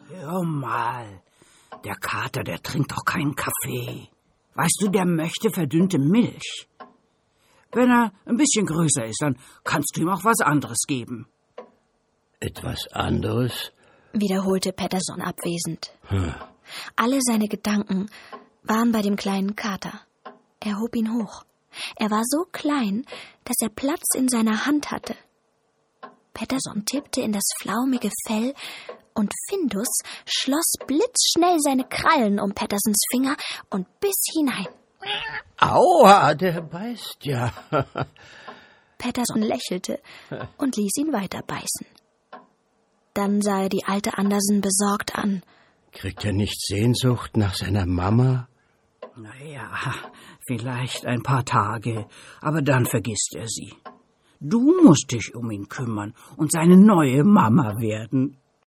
Hör mal, der Kater, der trinkt doch keinen Kaffee. Weißt du, der möchte verdünnte Milch. Wenn er ein bisschen größer ist, dann kannst du ihm auch was anderes geben. Etwas anderes? Wiederholte Pettersson abwesend. Alle seine Gedanken waren bei dem kleinen Kater. Er hob ihn hoch. Er war so klein, dass er Platz in seiner Hand hatte. Pettersson tippte in das flaumige Fell und Findus schloss blitzschnell seine Krallen um Petterssons Finger und biss hinein. Aua, der beißt ja. Pettersson lächelte und ließ ihn weiter beißen. Dann sah er die alte Andersen besorgt an. Kriegt er nicht Sehnsucht nach seiner Mama? Naja, vielleicht ein paar Tage, aber dann vergisst er sie. Du musst dich um ihn kümmern und seine neue Mama werden.